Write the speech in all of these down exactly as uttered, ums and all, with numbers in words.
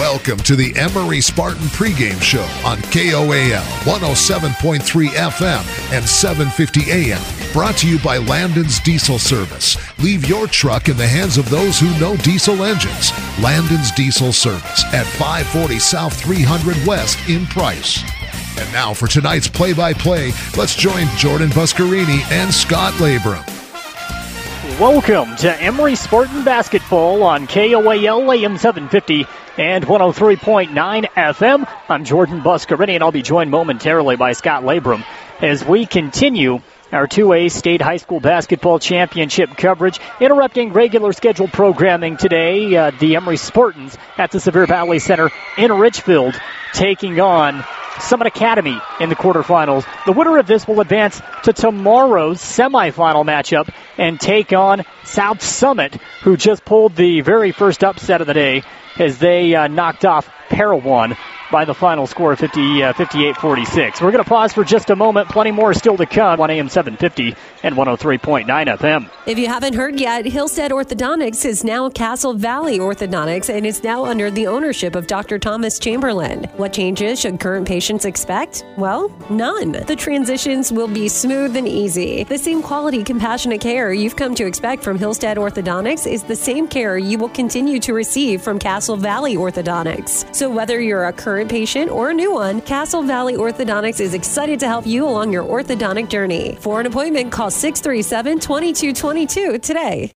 Welcome to the Emory Spartan pregame show on K O A L one oh seven point three F M and seven fifty A M. Brought to you by Landon's Diesel Service. Leave your truck in the hands of those who know diesel engines. Landon's Diesel Service at five forty South three hundred West in Price. And now for tonight's play-by-play, let's join Jordan Buscarini and Scott Labrum. Welcome to Emory Spartan basketball on K O A L A M seven fifty and one oh three point nine F M. I'm Jordan Buscarini, and I'll be joined momentarily by Scott Labrum as we continue our two A State High School Basketball Championship coverage. Interrupting regular scheduled programming today, uh, the Emory Spartans at the Sevier Valley Center in Richfield taking on Summit Academy in the quarterfinals. The winner of this will advance to tomorrow's semifinal matchup and take on South Summit, who just pulled the very first upset of the day as they uh, knocked off Parowan by the final score of fifty, uh, fifty-eight forty-six. We're going to pause for just a moment. Plenty more still to come on A M seven fifty and one oh three point nine F M. If you haven't heard yet, Hillstead Orthodontics is now Castle Valley Orthodontics, and it's now under the ownership of Doctor Thomas Chamberlain. What changes should current patients expect? Well, none. The transitions will be smooth and easy. The same quality, compassionate care you've come to expect from Hillstead Orthodontics is the same care you will continue to receive from Castle Valley Orthodontics. So whether you're a current patient or a new one, Castle Valley Orthodontics is excited to help you along your orthodontic journey. For an appointment, call six three seven, two two two two today.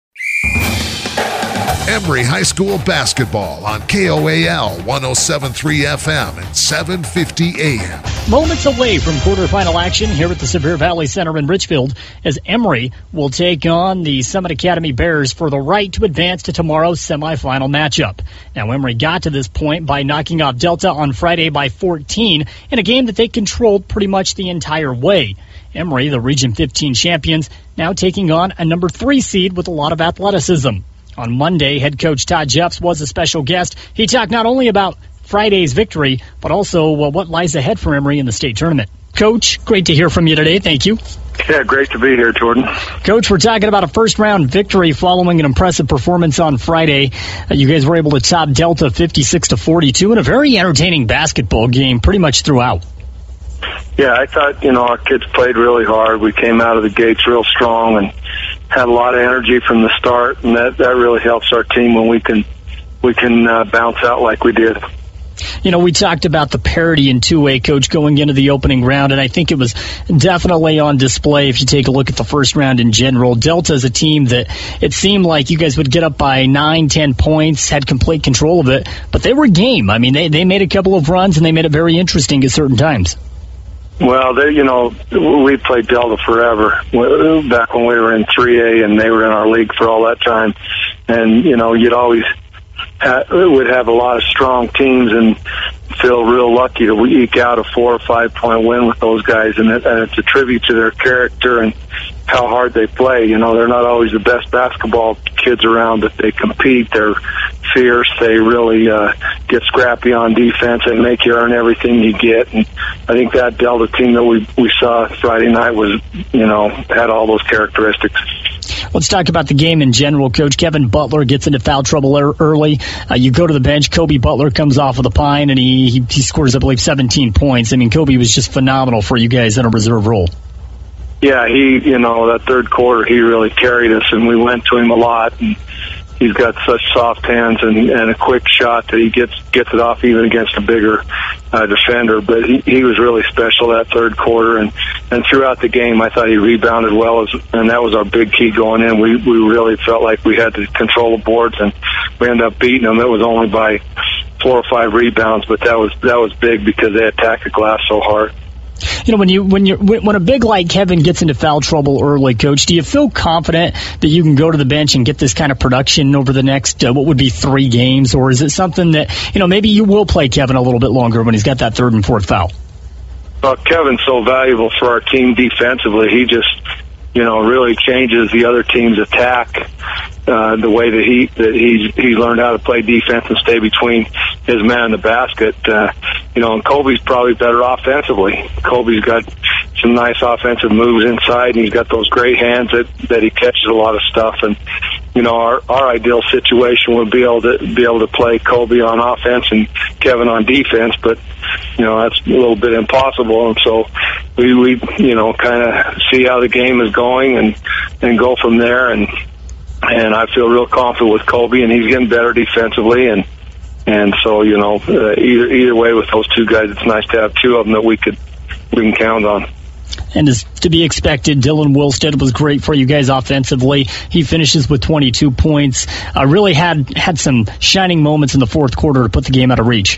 Emory High School basketball on K O A L one oh seven point three F M and seven fifty A M. Moments away from quarterfinal action here at the Sevier Valley Center in Richfield as Emory will take on the Summit Academy Bears for the right to advance to tomorrow's semifinal matchup. Now, Emory got to this point by knocking off Delta on Friday by fourteen in a game that they controlled pretty much the entire way. Emory, the Region fifteen champions, now taking on a number three seed with a lot of athleticism. On Monday, head coach Todd Jeffs was a special guest. He talked not only about Friday's victory, but also uh, what lies ahead for Emory in the state tournament. Coach, great to hear from you today. Thank you. Yeah, great to be here, Jordan. Coach, we're talking about a first-round victory following an impressive performance on Friday. Uh, you guys were able to top Delta fifty-six to forty-two in a very entertaining basketball game pretty much throughout. Yeah, I thought, you know, our kids played really hard. We came out of the gates real strong and had a lot of energy from the start, and that, that really helps our team when we can we can uh, bounce out like we did. You know, we talked about the parity in two A, Coach, going into the opening round, and I think it was definitely on display if you take a look at the first round in general. Delta is a team that it seemed like you guys would get up by nine, ten points, had complete control of it, but they were game. I mean, they, they made a couple of runs, and they made it very interesting at certain times. Well, they, you know, we played Delta forever, back when we were in three A and they were in our league for all that time. And, you know, you'd always ha- would have a lot of strong teams and feel real lucky to eke out a four or five point win with those guys. And, it, and it's a tribute to their character and how hard they play. You know, they're not always the best basketball kids around, but they compete. They're fierce. They really uh, get scrappy on defense and make you earn everything you get. And I think that Delta team that we we saw Friday night was, you know, had all those characteristics. Let's talk about the game in general, Coach. Kevin Butler gets into foul trouble early. Uh, you go to the bench. Kobe Butler comes off of the pine, and he, he he scores, I believe, seventeen points. I mean, Kobe was just phenomenal for you guys in a reserve role. Yeah, he, you know, that third quarter, he really carried us, and we went to him a lot. And he's got such soft hands and, and a quick shot that he gets gets it off even against a bigger uh, defender. But he, he was really special that third quarter, and, and throughout the game, I thought he rebounded well, as, and that was our big key going in. We we really felt like we had to control the boards, and we ended up beating them. It was only by four or five rebounds, but that was that was big because they attacked the glass so hard. You know, when you when you when a big like Kevin gets into foul trouble early, Coach, do you feel confident that you can go to the bench and get this kind of production over the next uh, what would be three games, or is it something that, you know, maybe you will play Kevin a little bit longer when he's got that third and fourth foul? Well, Kevin's so valuable for our team defensively. He just, you know, really changes the other team's attack. Uh, the way that he that he's he learned how to play defense and stay between his man and the basket. Uh, you know, and Kobe's probably better offensively. Kobe's got some nice offensive moves inside, and he's got those great hands that, that he catches a lot of stuff. And you know, our, our ideal situation would be able to be able to play Kobe on offense and Kevin on defense, but you know that's a little bit impossible. And so we, we you know, kind of see how the game is going and and go from there. And and I feel real confident with Kobe, and he's getting better defensively. And and so you know, uh, either either way with those two guys, it's nice to have two of them that we could we can count on. And as to be expected, Dylan Wilstead was great for you guys offensively. He finishes with twenty-two points. Uh, really had had some shining moments in the fourth quarter to put the game out of reach.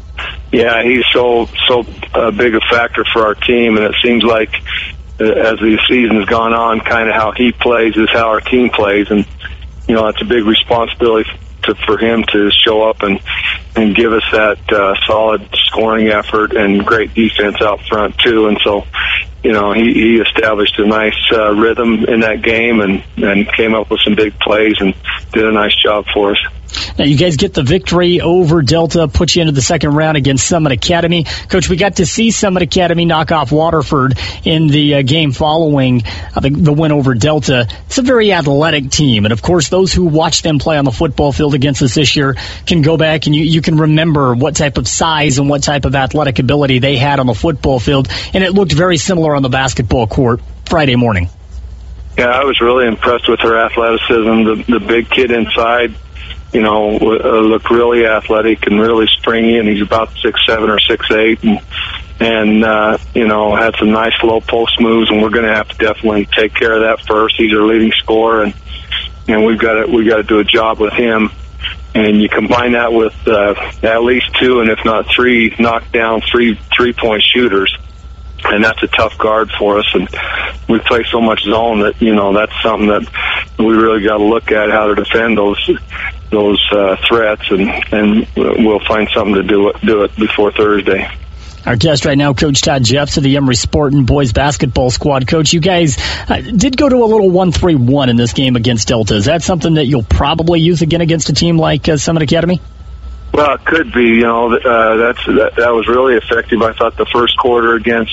Yeah, he's so so uh, big a factor for our team, and it seems like uh, as the season has gone on, kind of how he plays is how our team plays, and you know that's a big responsibility to, for him to show up and and give us that uh, solid scoring effort and great defense out front too. And so, you know, he, he established a nice uh, rhythm in that game and, and came up with some big plays and did a nice job for us. Now, you guys get the victory over Delta, put you into the second round against Summit Academy. Coach, we got to see Summit Academy knock off Waterford in the uh, game following uh, the, the win over Delta. It's a very athletic team, and of course, those who watch them play on the football field against us this year can go back and you, you can remember what type of size and what type of athletic ability they had on the football field, and it looked very similar on the basketball court Friday morning. Yeah, I was really impressed with her athleticism. The, the big kid inside, you know, uh, looked really athletic and really springy, and he's about six seven or six eight, and and uh, you know had some nice low post moves, and we're going to have to definitely take care of that first. He's our leading scorer, and and we've got to we got to do a job with him. And you combine that with uh, at least two, and if not three, knockdown three three point shooters. And that's a tough guard for us, and we play so much zone that you know that's something that we really got to look at how to defend those those uh, threats, and and we'll find something to do it do it before Thursday. Our guest right now, Coach Todd Jeffs of the Emory Spartan boys basketball squad. Coach, you guys uh, did go to a little one three one in this game against Delta. Is that something that you'll probably use again against a team like uh, Summit Academy? Well, it could be. You know, uh, that's that, that was really effective. I thought the first quarter against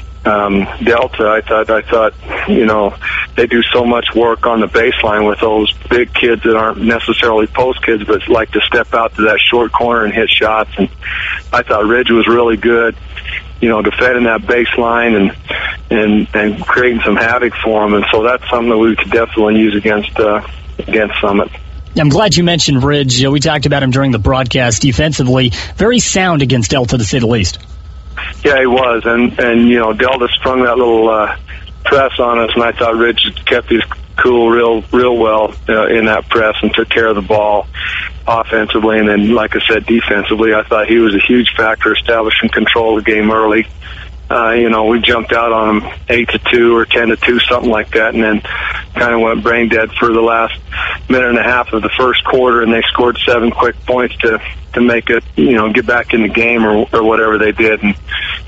um, Delta, I thought, I thought, you know, they do so much work on the baseline with those big kids that aren't necessarily post kids, but like to step out to that short corner and hit shots. And I thought Ridge was really good, you know, defending that baseline and and and creating some havoc for them. And so that's something that we could definitely use against uh, against Summit. I'm glad you mentioned Ridge. We talked about him during the broadcast. Defensively, very sound against Delta, to say the least. Yeah, he was, and and you know, Delta sprung that little uh, press on us, and I thought Ridge kept his cool real real well uh, in that press and took care of the ball offensively, and then, like I said, defensively, I thought he was a huge factor establishing control of the game early. Uh, you know, we jumped out on them eight to two or ten to two, something like that, and then kind of went brain dead for the last minute and a half of the first quarter, and they scored seven quick points to to make it, you know, get back in the game or or whatever they did. And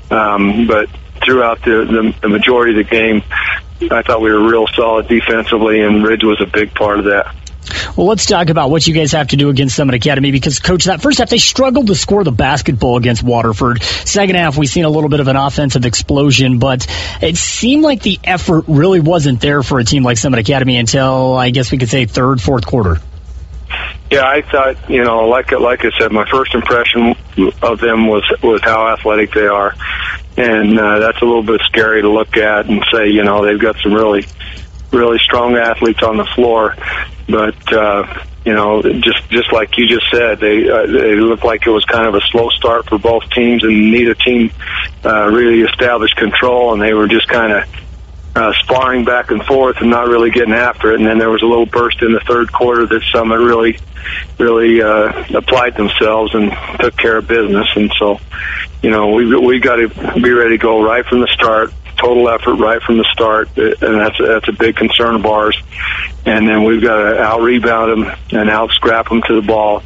um, but throughout the, the the majority of the game, I thought we were real solid defensively, and Ridge was a big part of that. Well, let's talk about what you guys have to do against Summit Academy, because, Coach, that first half, they struggled to score the basketball against Waterford. Second half, we've seen a little bit of an offensive explosion, but it seemed like the effort really wasn't there for a team like Summit Academy until, I guess we could say, third, fourth quarter. Yeah, I thought, you know, like like I said, my first impression of them was was how athletic they are, and uh, that's a little bit scary to look at and say, you know, they've got some really, really strong athletes on the floor. But, uh, you know, just just like you just said, they uh, they looked like it was kind of a slow start for both teams, and neither team uh, really established control, and they were just kind of uh, sparring back and forth and not really getting after it. And then there was a little burst in the third quarter that Summit really, really uh, applied themselves and took care of business. And so, you know, we we got to be ready to go right from the start. Total effort right from the start, and that's a, that's a big concern of ours. And then we've got to out-rebound them and out-scrap them to the ball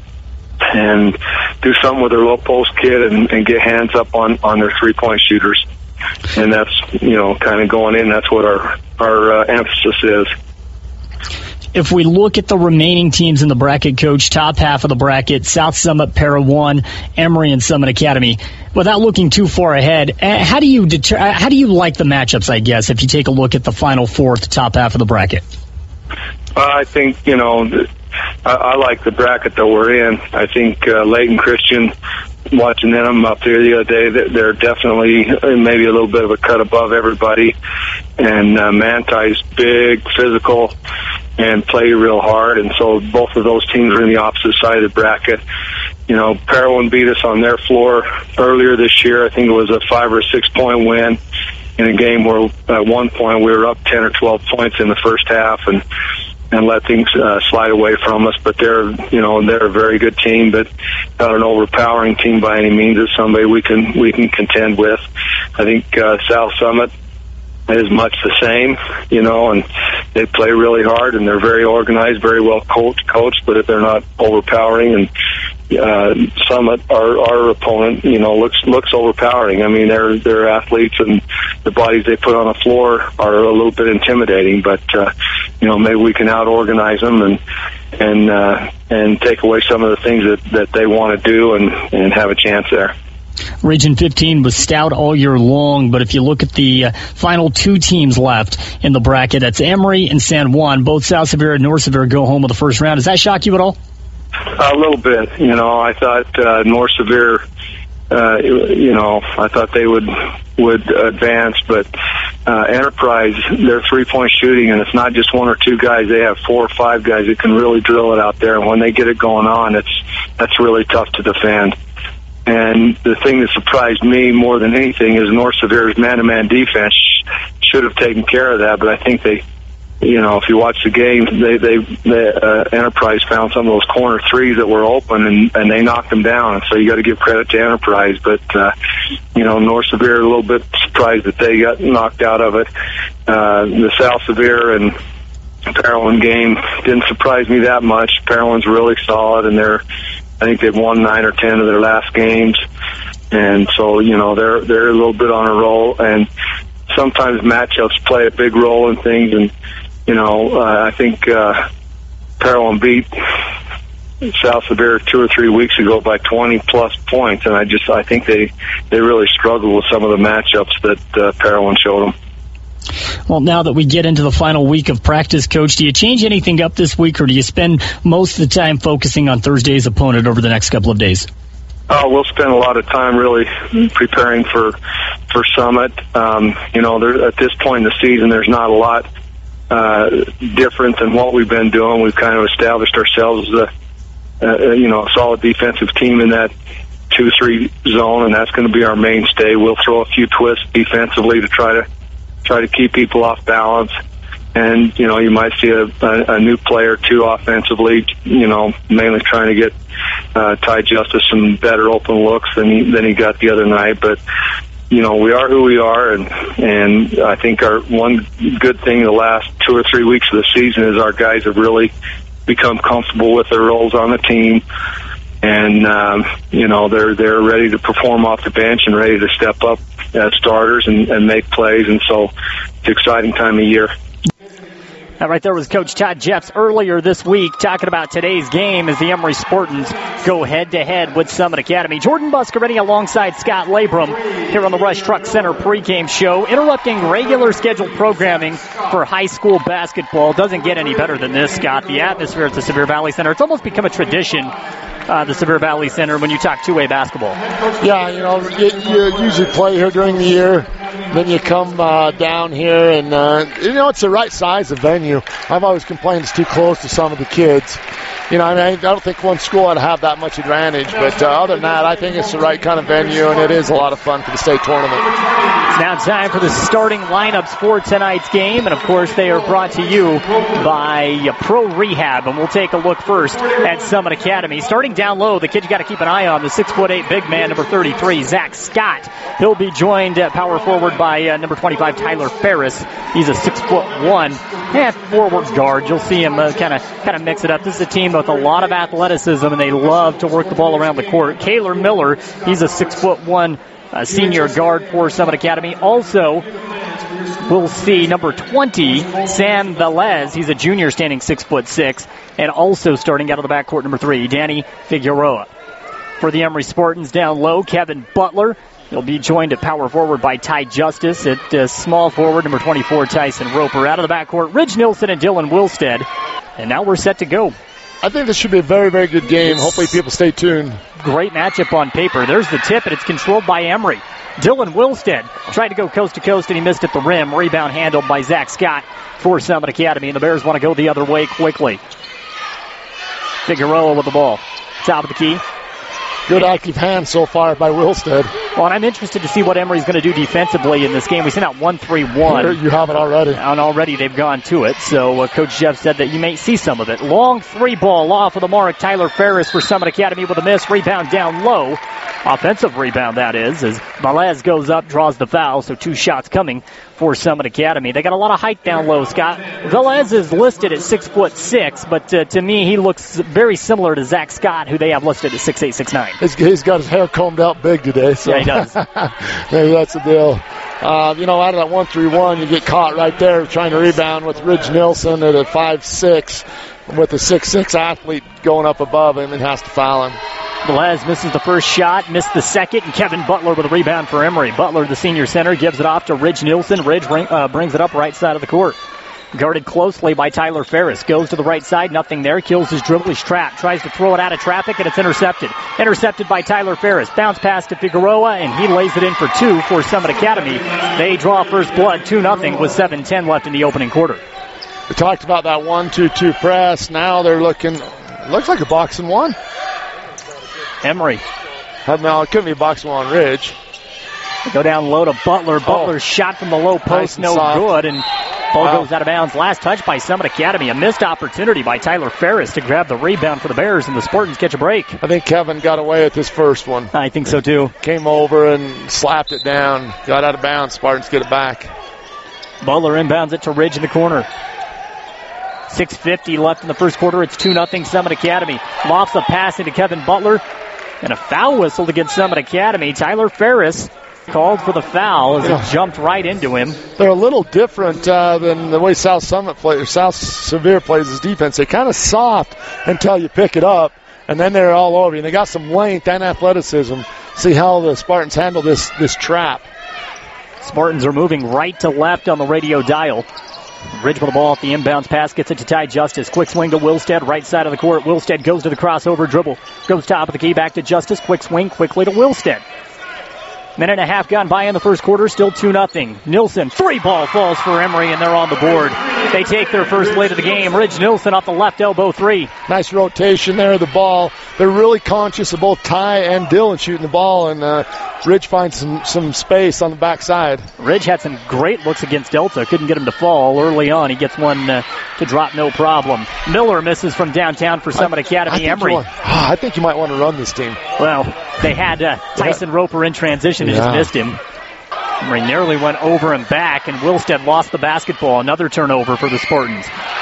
and do something with their low post kid and, and get hands up on, on their three-point shooters. And that's, you know, kind of going in, that's what our, our uh, emphasis is. If we look at the remaining teams in the bracket, Coach, top half of the bracket, South Summit, Para One, Emory, and Summit Academy, without looking too far ahead, how do you deter- how do you like the matchups, I guess, if you take a look at the final fourth top half of the bracket? Uh, I think, you know, I, I like the bracket that we're in. I think uh, Layton Christian, watching them up there the other day, they're definitely maybe a little bit of a cut above everybody. And uh, Manti's big, physical, and play real hard. And so both of those teams are in the opposite side of the bracket. You know, Parowan beat us on their floor earlier this year. I think it was a five or six point win in a game where at one point we were up ten or twelve points in the first half and and let things uh, slide away from us. But they're, you know, they're a very good team, but not an overpowering team by any means. It's somebody we can we can contend with. I think uh, South Summit is much the same, you know, and they play really hard and they're very organized, very well coached, coached but if they're not overpowering. And uh, Summit, our our opponent, you know, looks looks overpowering. I mean, they're they're athletes and the bodies they put on the floor are a little bit intimidating. But uh, you know, maybe we can out organize them and and uh, and take away some of the things that, that they want to do and and have a chance there. Region fifteen was stout all year long, but if you look at the uh, final two teams left in the bracket, that's Emory and San Juan. Both South Severe and North Severe go home with the first round. Does that shock you at all? A little bit. You know, I thought uh, North Severe, uh, you know, I thought they would would advance, but uh, Enterprise, their three-point shooting, and it's not just one or two guys. They have four or five guys that can really drill it out there, and when they get it going on, it's that's really tough to defend. And the thing that surprised me more than anything is North Severe's man-to-man defense should have taken care of that, but I think they, you know, if you watch the game, they, they, they uh, Enterprise found some of those corner threes that were open, and, and they knocked them down. And so you got to give credit to Enterprise. But, uh, you know, North Severe, a little bit surprised that they got knocked out of it. Uh, the South Severe and Parowan game didn't surprise me that much. Parowan's really solid, and they're, I think they've won nine or ten of their last games. And so, you know, they're they're a little bit on a roll. And sometimes matchups play a big role in things. And, you know, uh, I think uh, Parowan beat South Severe two or three weeks ago by twenty-plus points. And I just I think they, they really struggled with some of the matchups that uh, Parowan showed them. Well, now that we get into the final week of practice, Coach, do you change anything up this week, or do you spend most of the time focusing on Thursday's opponent over the next couple of days? Uh, we'll spend a lot of time really preparing for for Summit. Um, you know, there, at this point in the season, there's not a lot uh, different than what we've been doing. We've kind of established ourselves as a, uh, you know, a solid defensive team in that two three zone, and that's going to be our mainstay. We'll throw a few twists defensively to try to try to keep people off balance. And, you know, you might see a, a, a new player, too, offensively, you know, mainly trying to get uh, Ty Justice some better open looks than he, than he got the other night. But, you know, we are who we are, and and I think our one good thing the last two or three weeks of the season is our guys have really become comfortable with their roles on the team. And, um, you know, they're they're ready to perform off the bench and ready to step up as starters and, and make plays. And so it's an exciting time of year. That right there was Coach Todd Jeffs earlier this week talking about today's game as the Emory Spartans go head-to-head with Summit Academy. Jordan Buscaretti alongside Scott Labrum here on the Rush Truck Center pregame show, interrupting regular scheduled programming for high school basketball. Doesn't get any better than this, Scott. The atmosphere at the Sevier Valley Center, it's almost become a tradition, uh, the Sevier Valley Center, when you talk two-way basketball. Yeah, you know, you, you usually play here during the year. Then you come uh, down here, and, uh, you know, it's the right size of venue. I've always complained it's too close to some of the kids. You know, I mean, I don't think one school ought to have that much advantage. But uh, other than that, I think it's the right kind of venue, and it is a lot of fun for the state tournament. It's now time for the starting lineups for tonight's game. And, of course, they are brought to you by Pro Rehab. And we'll take a look first at Summit Academy. Starting down low, the kid you got to keep an eye on, the six foot eight big man, number thirty-three, Zach Scott. He'll be joined at power forward by uh, number twenty-five, Tyler Ferris. He's a six foot one and forward guard. You'll see him kind of kind of mix it up. This is a team with a lot of athleticism, and they love to work the ball around the court. Kaylor Miller, he's a six foot one uh, senior guard for Summit Academy. Also, we'll see number twenty, Sam Velez. He's a junior, standing six foot six, and also starting out of the backcourt, number three, Danny Figueroa. For the Emory Spartans down low, Kevin Butler. He'll be joined at power forward by Ty Justice. At uh, small forward, number twenty-four, Tyson Roper. Out of the backcourt, Ridge Nilsson and Dylan Wilstead. And now we're set to go. I think this should be a very, very good game. Hopefully people stay tuned. Great matchup on paper. There's the tip, and it's controlled by Emory. Dylan Wilstead tried to go coast to coast, and he missed at the rim. Rebound handled by Zach Scott for Summit Academy, and the Bears want to go the other way quickly. Figueroa with the ball. Top of the key. Good active hand so far by Wilstead. Well, and I'm interested to see what Emory's going to do defensively in this game. We sent out one three one. Here you have it already. And already they've gone to it. So uh, Coach Jeff said that you may see some of it. Long three ball off of the mark. Tyler Ferris for Summit Academy with a miss. Rebound down low. Offensive rebound, that is, as Velez goes up, draws the foul. So two shots coming for Summit Academy. They got a lot of height down low, Scott. Velez is listed at six foot six, but uh, to me he looks very similar to Zach Scott, who they have listed at six eight, six nine. He's, he's got his hair combed out big today. So. Yeah, he does. Maybe that's the deal. Uh, you know, out of that one three one, you get caught right there trying to rebound with Ridge Nilsson at a five six with a six six athlete going up above him and has to foul him. Velez misses the first shot, missed the second, and Kevin Butler with a rebound for Emory. Butler, the senior center, gives it off to Ridge Nilsson. Ridge bring, uh, brings it up right side of the court. Guarded closely by Tyler Ferris. Goes to the right side, nothing there. Kills his dribble, he's trapped. Tries to throw it out of traffic, and it's intercepted. Intercepted by Tyler Ferris. Bounce pass to Figueroa, and he lays it in for two for Summit Academy. They draw first blood, two nothing, with seven ten left in the opening quarter. We talked about that one two two press. Now they're looking, looks like a box and one. Emory. No, it couldn't be a box and one Ridge. Go down low to Butler. Butler's oh. shot from the low post, Nice no soft. good, and ball Wow. goes out of bounds. Last touch by Summit Academy. A missed opportunity by Tyler Ferris to grab the rebound for the Bears, and the Spartans catch a break. I think Kevin got away with his first one. I think so too. Came over and slapped it down. Got out of bounds. Spartans get it back. Butler inbounds it to Ridge in the corner. six fifty left in the first quarter. It's two nothing Summit Academy. Lofts a pass into Kevin Butler. And a foul whistle against Summit Academy. Tyler Ferris called for the foul as Yeah. it jumped right into him. They're a little different uh, than the way South Summit plays, or South Severe plays his defense. They're kind of soft until you pick it up, and then they're all over you. And they got some length and athleticism. See how the Spartans handle this this trap. Spartans are moving right to left on the radio dial. Ridge with the ball at the inbounds pass, gets it to Ty Justice. Quick swing to Wilstead, right side of the court. Wilstead goes to the crossover dribble. Goes top of the key, back to Justice. Quick swing quickly to Wilstead. Minute and a half gone by in the first quarter, still two nothing. Nilsson, three ball falls for Emory, and they're on the board. They take their first lead of the game. Ridge Nilsson off the left elbow three. Nice rotation there of the ball. They're really conscious of both Ty and Dylan shooting the ball, and uh, Ridge finds some, some space on the backside. Ridge had some great looks against Delta. Couldn't get him to fall early on. He gets one uh, to drop, no problem. Miller misses from downtown for Summit I, Academy. I think Emory. you want- I think you might want to run this team. Well, they had uh, Tyson Roper in transition and Yeah. just missed him. Emory nearly went over and back, and Wilstead lost the basketball. Another turnover for the Spartans.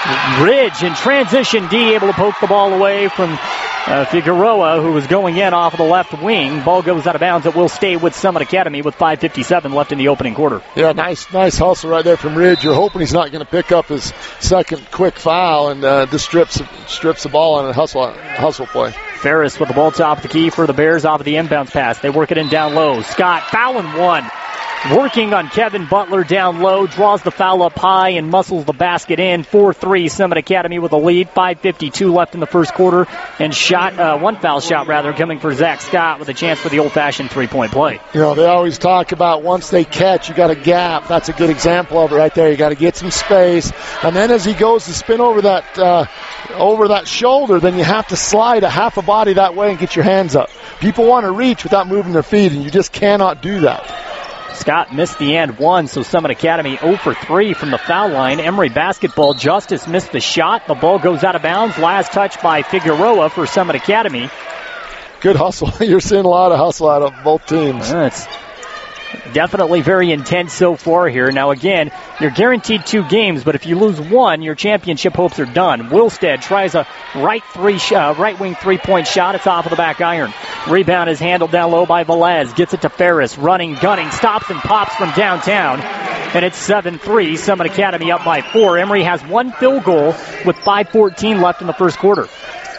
Ridge in transition D, able to poke the ball away from uh, Figueroa, who was going in off of the left wing. Ball goes out of bounds. It will stay with Summit Academy with five fifty-seven left in the opening quarter. Yeah, nice nice hustle right there from Ridge. You're hoping he's not going to pick up his second quick foul and uh, just strips strips the ball on a hustle hustle play. Ferris with the ball top of the key for the Bears off of the inbounds pass. They work it in down low. Scott fouling one. Working on Kevin Butler down low, draws the foul up high and muscles the basket in. four three Summit Academy with a lead. five fifty-two left in the first quarter. And shot, uh, one foul shot rather, coming for Zach Scott with a chance for the old-fashioned three-point play. You know, they always talk about once they catch, you got a gap. That's a good example of it right there. You got to get some space. And then as he goes to spin over that uh, over that shoulder, then you have to slide a half a body that way and get your hands up. People want to reach without moving their feet, and you just cannot do that. Scott missed the and one, so Summit Academy zero for three from the foul line. Emory basketball. Justice missed the shot. The ball goes out of bounds. Last touch by Figueroa for Summit Academy. Good hustle. You're seeing a lot of hustle out of both teams. Uh, it's definitely very intense so far here. Now, again, you're guaranteed two games, but if you lose one, your championship hopes are done. Wilstead tries a right three, sh- uh, right wing three-point shot. It's off of the back iron. Rebound is handled down low by Velez. Gets it to Ferris. Running, gunning, stops and pops from downtown. And it's seven three. Summit Academy up by four. Emory has one field goal with five fourteen left in the first quarter.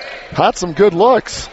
Had some good looks.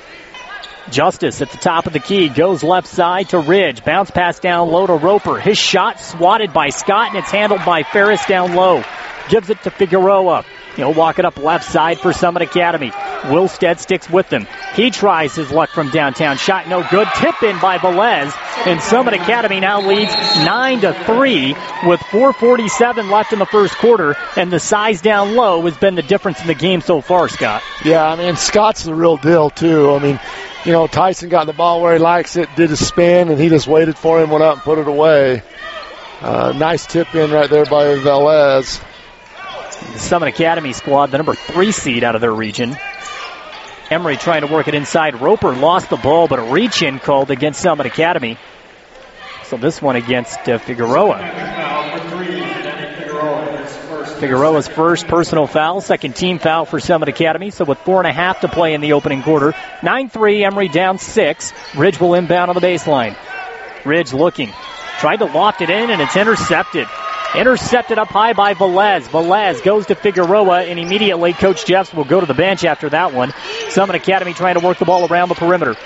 Justice at the top of the key goes left side to Ridge. Bounce pass down low to Roper. His shot swatted by Scott, and it's handled by Ferris down low. Gives it to Figueroa. He'll walk it up left side for Summit Academy. Wilstead sticks with them. He tries his luck from downtown. Shot no good. Tip in by Velez. And Summit Academy now leads nine to three with four forty-seven left in the first quarter. And the size down low has been the difference in the game so far, Scott. Yeah, I mean, Scott's the real deal, too. I mean, you know, Tyson got the ball where he likes it, did his spin, and he just waited for him, went out and put it away. Uh, nice tip in right there by Velez. The Summit Academy squad, the number three seed out of their region. Emory trying to work it inside. Roper lost the ball, but a reach-in called against Summit Academy. So this one against uh, Figueroa. Figueroa's first personal foul, second team foul for Summit Academy. So with four and a half to play in the opening quarter, nine three, Emory down six. Ridge will inbound on the baseline. Ridge looking. Tried to loft it in, and it's intercepted. Intercepted up high by Velez. Velez goes to Figueroa, and immediately Coach Jeffs will go to the bench after that one. Summit Academy trying to work the ball around the perimeter.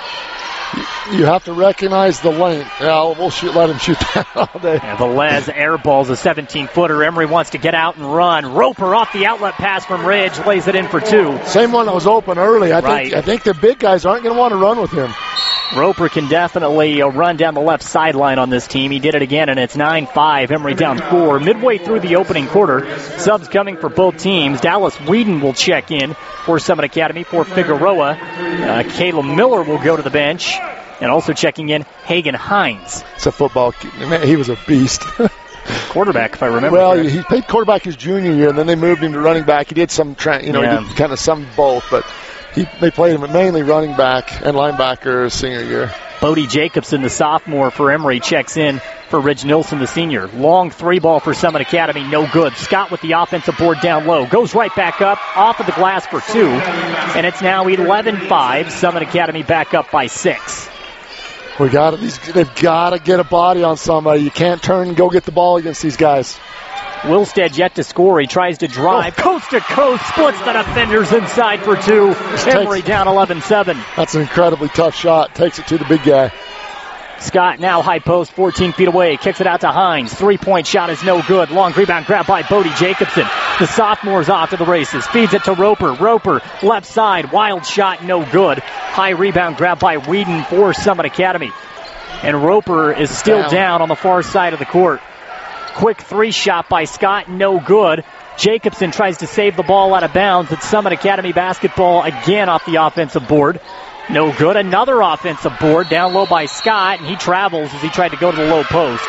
You have to recognize the length. Yeah, we'll shoot, let him shoot that all day. And Velez airballs a seventeen-footer. Emory wants to get out and run. Roper off the outlet pass from Ridge, lays it in for two. Same one that was open early. I right. think I think the big guys aren't going to want to run with him. Roper can definitely uh, run down the left sideline on this team. He did it again, and it's nine five. Emory down four. Midway through the opening quarter, subs coming for both teams. Dallas Whedon will check in for Summit Academy. For Figueroa, uh, Caleb Miller will go to the bench. And also checking in, Hagen Hines. It's a football kid. Man, he was a beast. Quarterback, if I remember. Well, correct. He played quarterback his junior year, and then they moved him to running back. He did some, tra- you know, yeah. he did kind of some both, but he they played him mainly running back and linebacker his senior year. Bodie Jacobson, the sophomore for Emory, checks in for Ridge Nilsson, the senior. Long three ball for Summit Academy, no good. Scott with the offensive board down low. Goes right back up, off of the glass for two. And it's now eleven five. Summit Academy back up by six. We got it. These, they've got to get a body on somebody. You can't turn and go get the ball against these guys. Wilstead yet to score. He tries to drive. Oh. Coast to coast. Splits the defenders inside for two. Emory down eleven seven. That's an incredibly tough shot. Takes it to the big guy. Scott now high post, fourteen feet away. Kicks it out to Hines. Three-point shot is no good. Long rebound grab by Bodie Jacobson. The sophomore's off to the races. Feeds it to Roper. Roper left side. Wild shot, no good. High rebound grab by Whedon for Summit Academy. And Roper is still down. down on the far side of the court. Quick three shot by Scott, no good. Jacobson tries to save the ball out of bounds. It's Summit Academy basketball again off the offensive board. No good. Another offensive board down low by Scott, and he travels as he tried to go to the low post.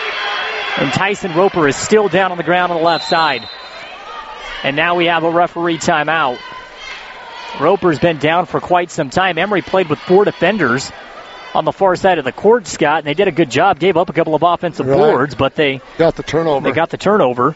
And Tyson Roper is still down on the ground on the left side. And now we have a referee timeout. Roper's been down for quite some time. Emory played with four defenders on the far side of the court, Scott, and they did a good job. Gave up a couple of offensive right. boards, but they got the turnover. They got the turnover.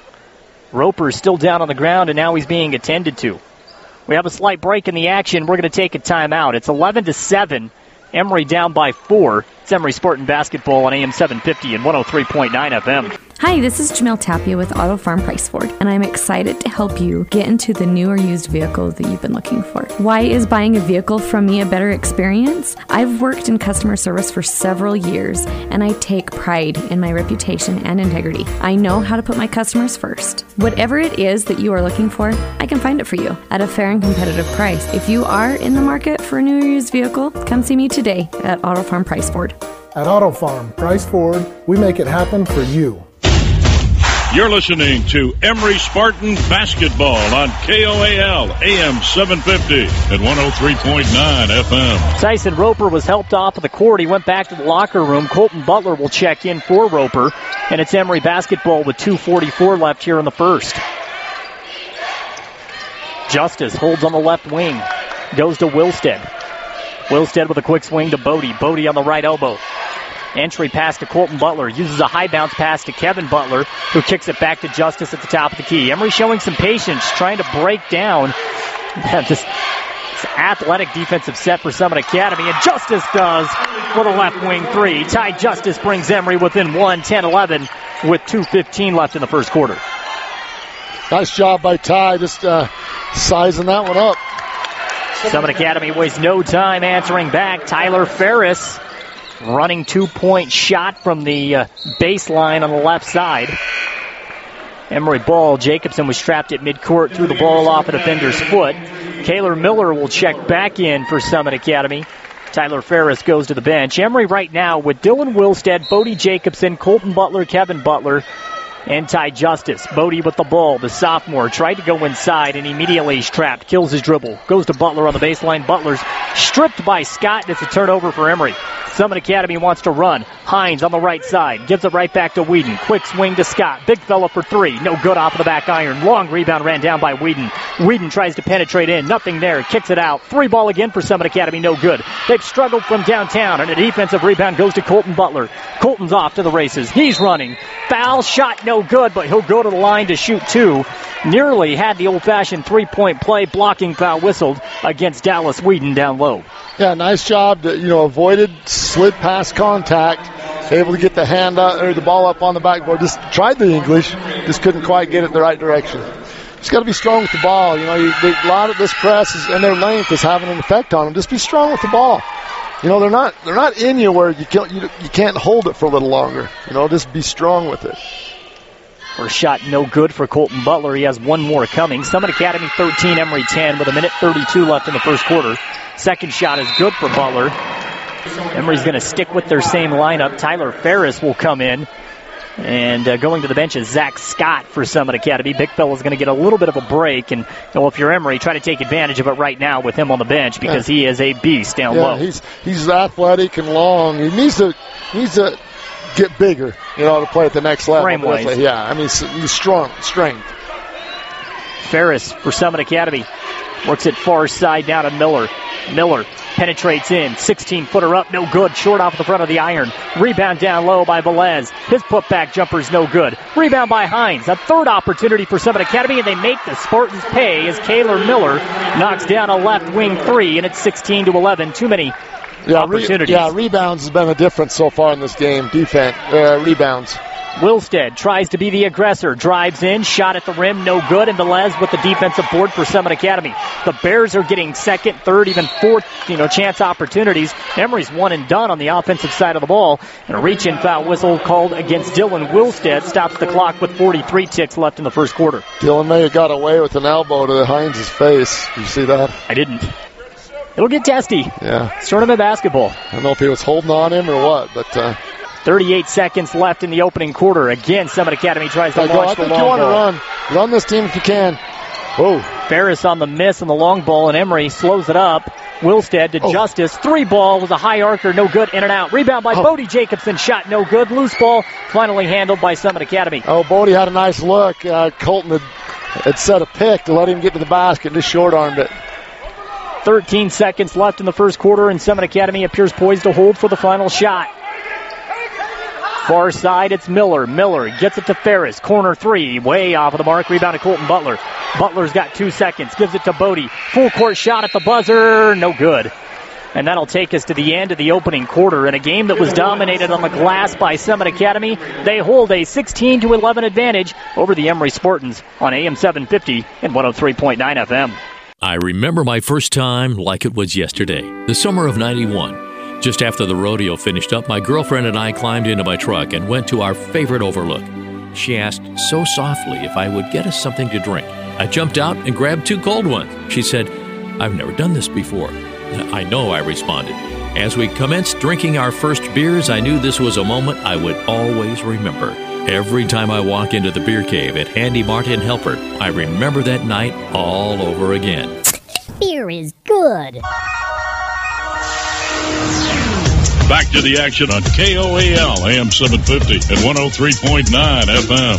Roper is still down on the ground, and now he's being attended to. We have a slight break in the action. We're going to take a timeout. It's eleven to seven. Emory down by four. It's Emory Spartan Basketball on A M seven fifty and one oh three point nine F M. Hi, this is Jamel Tapia with Auto Farm Price Ford, and I'm excited to help you get into the new or used vehicle that you've been looking for. Why is buying a vehicle from me a better experience? I've worked in customer service for several years, and I take pride in my reputation and integrity. I know how to put my customers first. Whatever it is that you are looking for, I can find it for you at a fair and competitive price. If you are in the market for a new or used vehicle, come see me today at Auto Farm Price Ford. At Auto Farm Price Ford, we make it happen for you. You're listening to Emory Spartan Basketball on K O A L, A M seven fifty and one oh three point nine F M. Tyson Roper was helped off of the court. He went back to the locker room. Colton Butler will check in for Roper. And it's Emory basketball with two forty-four left here in the first. Justice holds on the left wing. Goes to Wilstead. Wilstead with a quick swing to Bodie. Bodie on the right elbow. Entry pass to Colton Butler. Uses a high bounce pass to Kevin Butler, who kicks it back to Justice at the top of the key. Emory showing some patience, trying to break down this, this athletic defensive set for Summit Academy, and Justice does for the left wing three. Ty Justice brings Emory within one, ten eleven, with two fifteen left in the first quarter. Nice job by Ty, just uh, sizing that one up. Summit Academy wastes no time answering back. Tyler Ferris running two-point shot from the uh, baseline on the left side. Emory ball. Jacobson was trapped at midcourt, threw the ball off a defender's foot. Kaylor Miller will check back in for Summit Academy. Tyler Ferris goes to the bench. Emory right now with Dylan Wilstead, Bodie Jacobson, Colton Butler, Kevin Butler, and Ty Justice. Bodie with the ball. The sophomore tried to go inside and immediately he's trapped. Kills his dribble. Goes to Butler on the baseline. Butler's stripped by Scott. It's a turnover for Emory. Summit Academy wants to run. Hines on the right side. Gives it right back to Whedon. Quick swing to Scott. Big fella for three. No good off of the back iron. Long rebound ran down by Whedon. Whedon tries to penetrate in. Nothing there. Kicks it out. Three ball again for Summit Academy. No good. They've struggled from downtown. And a defensive rebound goes to Colton Butler. Colton's off to the races. He's running. Foul shot no good, but he'll go to the line to shoot two. Nearly had the old-fashioned three-point play. Blocking foul whistled against Dallas Whedon down low. Yeah, nice job. To, you know, avoided, slid past contact, able to get the hand up, or the ball up on the backboard. Just tried the English, just couldn't quite get it the right direction. Just got to be strong with the ball. You know, you, they, a lot of this press is, and their length is having an effect on them. Just be strong with the ball. You know, they're not they're not in you where you can't you, you can't hold it for a little longer. You know, just be strong with it. First shot no good for Colton Butler. He has one more coming. Summit Academy thirteen, Emory ten with a minute thirty-two left in the first quarter. Second shot is good for Butler. Emory's going to stick with their same lineup. Tyler Ferris will come in. And uh, going to the bench is Zach Scott for Summit Academy. Big fella's going to get a little bit of a break. And you know, if you're Emory, try to take advantage of it right now with him on the bench because yeah. he is a beast down yeah, low. He's he's athletic and long. He needs to needs to get bigger, you know, to play at the next level. Frame-wise. Yeah, I mean, he's strong, strength. Ferris for Summit Academy. Works it far side down to Miller. Miller penetrates in. sixteen-footer up, no good. Short off the front of the iron. Rebound down low by Velez. His putback jumper's no good. Rebound by Hines. A third opportunity for Summit Academy, and they make the Spartans pay as Kaylor Miller knocks down a left wing three, and it's sixteen to eleven. Too many yeah, opportunities. Re- yeah, rebounds has been a difference so far in this game. Defense, uh, rebounds. Wilstead tries to be the aggressor, drives in, shot at the rim, no good, and Velez with the defensive board for Summit Academy. The Bears are getting second, third, even fourth, you know, chance opportunities. Emory's one and done on the offensive side of the ball, and a reach-in foul whistle called against Dylan Wilstead stops the clock with forty-three ticks left in the first quarter. Dylan may have got away with an elbow to Hines' face. Did you see that? I didn't. It'll get testy. Yeah. It's tournament basketball. I don't know if he was holding on him or what, but... Uh, thirty-eight seconds left in the opening quarter. Again, Summit Academy tries to go, launch I the think long you want ball. to run. Run this team if you can. Whoa. Ferris on the miss on the long ball, and Emory slows it up. Wilstead to oh. Justice. Three ball was a high arcer, no good, in and out. Rebound by oh. Bodie Jacobson, shot no good. Loose ball, finally handled by Summit Academy. Oh, Bodie had a nice look. Uh, Colton had, had set a pick to let him get to the basket and just short-armed it. thirteen seconds left in the first quarter, and Summit Academy appears poised to hold for the final shot. Far side, it's Miller. Miller gets it to Ferris. Corner three, way off of the mark. Rebound to Colton Butler. Butler's got two seconds. Gives it to Bodie. Full court shot at the buzzer. No good. And that'll take us to the end of the opening quarter. In a game that was dominated on the glass by Summit Academy, they hold a sixteen to eleven advantage over the Emory Spartans on A M seven fifty and one oh three point nine F M. I remember my first time like it was yesterday, the summer of ninety-one. Just after the rodeo finished up, my girlfriend and I climbed into my truck and went to our favorite overlook. She asked so softly if I would get us something to drink. I jumped out and grabbed two cold ones. She said, "I've never done this before." "I know," I responded. As we commenced drinking our first beers, I knew this was a moment I would always remember. Every time I walk into the beer cave at Handy Martin Helper, I remember that night all over again. Beer is good. Back to the action on K O A L, A M seven fifty and one oh three point nine F M.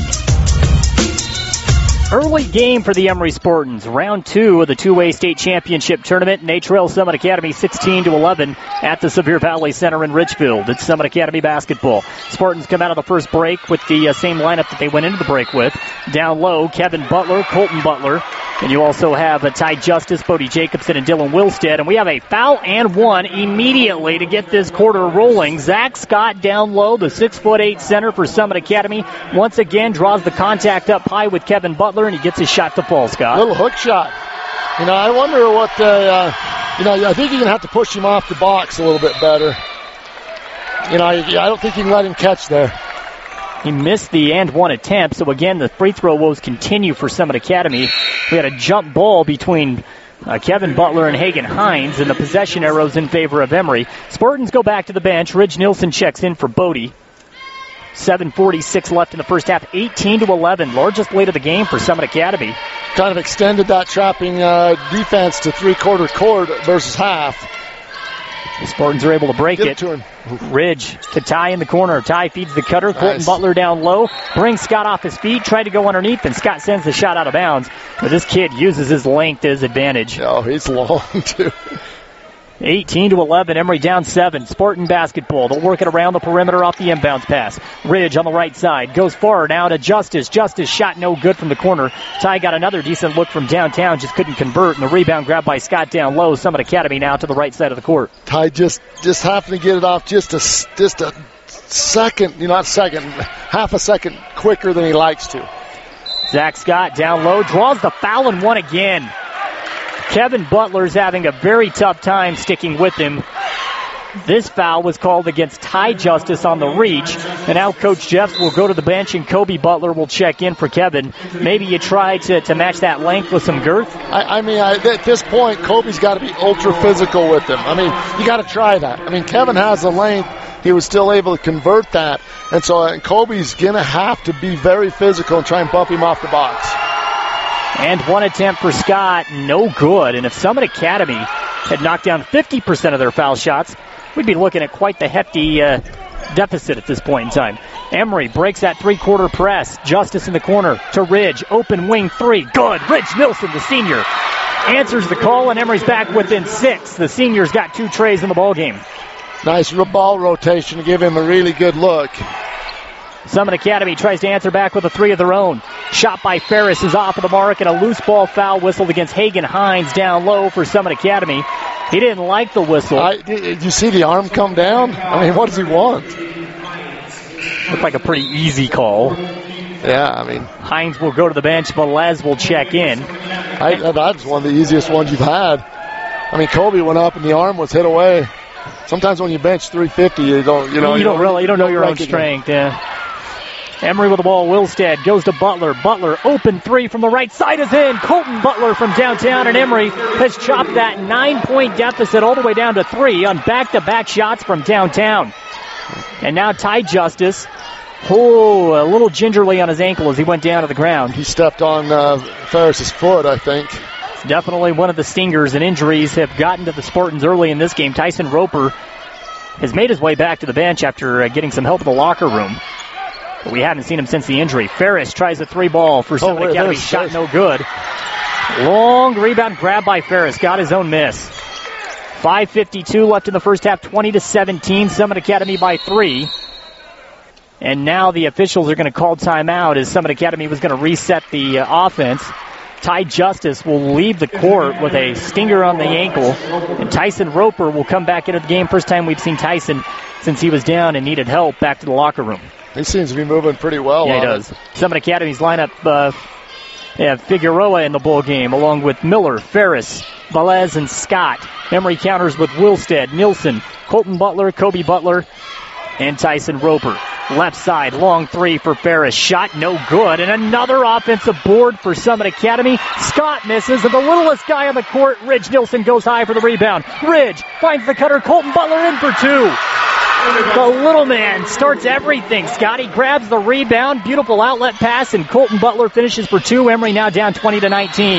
Early game for the Emory Spartans. Round two of the two-way state championship tournament. And they trail Summit Academy sixteen to eleven at the Sevier Valley Center in Richfield. It's Summit Academy basketball. Spartans come out of the first break with the uh, same lineup that they went into the break with. Down low, Kevin Butler, Colton Butler. And you also have uh, Ty Justice, Bodie Jacobson, and Dylan Wilstead. And we have a foul and one immediately to get this quarter rolling. Zach Scott down low, the six foot eight center for Summit Academy. Once again, draws the contact up high with Kevin Butler, and he gets his shot to fall, Scott. Little hook shot. You know, I wonder what the, uh, you know, I think you're going to have to push him off the box a little bit better. You know, I don't think you can let him catch there. He missed the and one attempt, so again, the free throw woes continue for Summit Academy. We had a jump ball between uh, Kevin Butler and Hagen Hines, and the possession arrows in favor of Emory. Spartans go back to the bench. Ridge Nielsen checks in for Bodie. seven forty-six left in the first half, eighteen to eleven, largest lead of the game for Summit Academy. Kind of extended that trapping uh, defense to three-quarter court versus half. The Spartans are able to break Give it. it to him. Ridge to Ty in the corner. Ty feeds the cutter. Nice. Colton Butler down low. Brings Scott off his feet. Tried to go underneath, and Scott sends the shot out of bounds. But this kid uses his length to his advantage. Oh, he's long, too. eighteen to eleven, Emory down seven. Spartan basketball. They'll work it around the perimeter off the inbounds pass. Ridge on the right side. Goes far now to Justice. Justice shot no good from the corner. Ty got another decent look from downtown. Just couldn't convert. And the rebound grabbed by Scott down low. Summit Academy now to the right side of the court. Ty just just happened to get it off just a, just a second, you know, not second, half a second quicker than he likes to. Zach Scott down low. Draws the foul and one again. Kevin Butler's having a very tough time sticking with him. This foul was called against Ty Justice on the reach. And now Coach Jeffs will go to the bench and Kobe Butler will check in for Kevin. Maybe you try to, to match that length with some girth? I, I mean, I, at this point, Kobe's got to be ultra physical with him. I mean, you got to try that. I mean, Kevin has the length. He was still able to convert that. And so uh, Kobe's going to have to be very physical and try and bump him off the box. And one attempt for Scott, no good. And if Summit Academy had knocked down fifty percent of their foul shots, we'd be looking at quite the hefty uh, deficit at this point in time. Emory breaks that three-quarter press. Justice in the corner to Ridge. Open wing three. Good. Ridge Nielsen, the senior, answers the call, and Emory's back within six. The senior's got two trays in the ballgame. Nice ball rotation to give him a really good look. Summit Academy tries to answer back with a three of their own. Shot by Ferris is off of the mark, and a loose ball foul whistled against Hagen Hines down low for Summit Academy. He didn't like the whistle. I, did you see the arm come down? I mean, what does he want? Looked like a pretty easy call. Yeah, I mean. Hines will go to the bench. Velez will check in. I, that's one of the easiest ones you've had. I mean, Kobe went up and the arm was hit away. Sometimes when you bench three fifty, you don't, you know, you, you don't, don't really, you don't know your own it. strength. Yeah. Emory with the ball. Wilstead goes to Butler. Butler open three from the right side is in. Colton Butler from downtown, and Emory has chopped that nine-point deficit all the way down to three on back-to-back shots from downtown. And now Ty Justice. Oh, a little gingerly on his ankle as he went down to the ground. He stepped on uh, Ferris's foot, I think. It's definitely one of the stingers, and injuries have gotten to the Spartans early in this game. Tyson Roper has made his way back to the bench after uh, getting some help in the locker room. But we haven't seen him since the injury. Ferris tries a three ball for Summit oh, Academy. Shot no good. Long rebound grab by Ferris. Got his own miss. five fifty-two left in the first half. twenty to seventeen. Summit Academy by three. And now the officials are going to call timeout as Summit Academy was going to reset the uh, offense. Ty Justice will leave the court with a stinger on the ankle. And Tyson Roper will come back into the game. First time we've seen Tyson since he was down and needed help back to the locker room. He seems to be moving pretty well. Yeah, he does. It. Summit Academy's lineup, uh, they have Figueroa in the ball game, along with Miller, Ferris, Velez, and Scott. Emory counters with Wilstead, Nielsen, Colton Butler, Kobe Butler, and Tyson Roper. Left side, long three for Ferris. Shot no good. And another offensive board for Summit Academy. Scott misses, and the littlest guy on the court, Ridge Nielsen, goes high for the rebound. Ridge finds the cutter. Colton Butler in for two. The little man starts everything. Scotty grabs the rebound. Beautiful outlet pass, and Colton Butler finishes for two. Emory now down twenty to nineteen.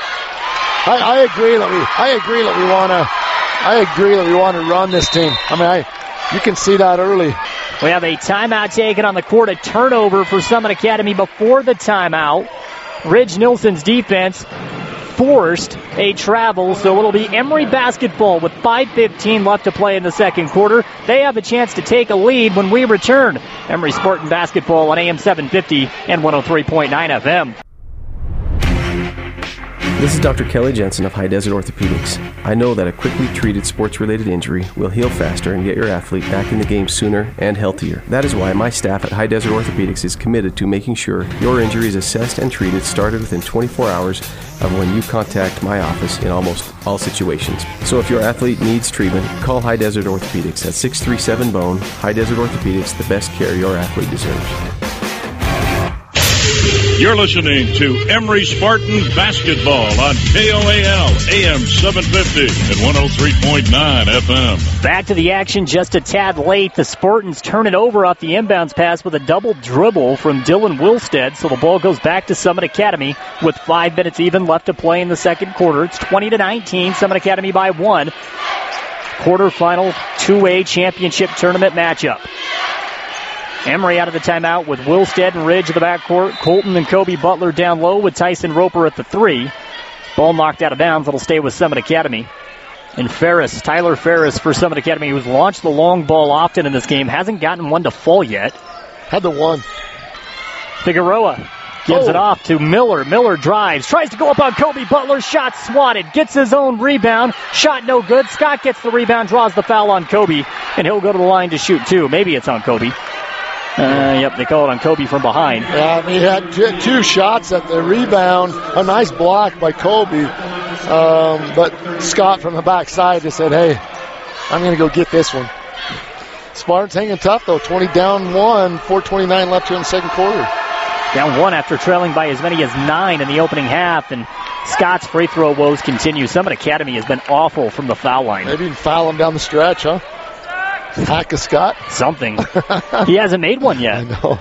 I, I agree that we. I agree that we want to. I agree that we want to run this team. I mean, I. You can see that early. We have a timeout taken on the court. A turnover for Summit Academy before the timeout. Ridge Nielsen's defense forced a travel, so it'll be Emory basketball with five fifteen left to play in the second quarter. They have a chance to take a lead when we return. Emory Spartan basketball on A M seven fifty and one oh three point nine F M. This is Doctor Kelly Jensen of High Desert Orthopedics. I know that a quickly treated sports-related injury will heal faster and get your athlete back in the game sooner and healthier. That is why my staff at High Desert Orthopedics is committed to making sure your injury is assessed and treated started within twenty-four hours of when you contact my office in almost all situations. So if your athlete needs treatment, call High Desert Orthopedics at six three seven bone. High Desert Orthopedics, the best care your athlete deserves. You're listening to Emory Spartan Basketball on K O A L, A M seven fifty and one oh three point nine F M. Back to the action just a tad late. The Spartans turn it over off the inbounds pass with a double dribble from Dylan Wilstead. So the ball goes back to Summit Academy with five minutes even left to play in the second quarter. It's twenty to nineteen, Summit Academy by one. Quarterfinal two A championship tournament matchup. Emory out of the timeout with Wilstead and Ridge in the backcourt. Colton and Kobe Butler down low with Tyson Roper at the three. Ball knocked out of bounds. It'll stay with Summit Academy. And Ferris, Tyler Ferris for Summit Academy, who's launched the long ball often in this game, hasn't gotten one to fall yet. Had the one. Figueroa gives oh. it off to Miller. Miller drives, tries to go up on Kobe Butler. Shot swatted, gets his own rebound. Shot no good. Scott gets the rebound, draws the foul on Kobe, and he'll go to the line to shoot two. Maybe it's on Kobe. Uh, yep, they call it on Kobe from behind. Yeah, he had two shots at the rebound. A nice block by Kobe. Um, but Scott from the backside just said, hey, I'm going to go get this one. Spartans hanging tough, though. twenty down one, four twenty-nine left here in the second quarter. Down one after trailing by as many as nine in the opening half. And Scott's free throw woes continue. Summit Academy has been awful from the foul line. Maybe even foul him down the stretch, huh? Hack a Scott? Something. He hasn't made one yet. I know.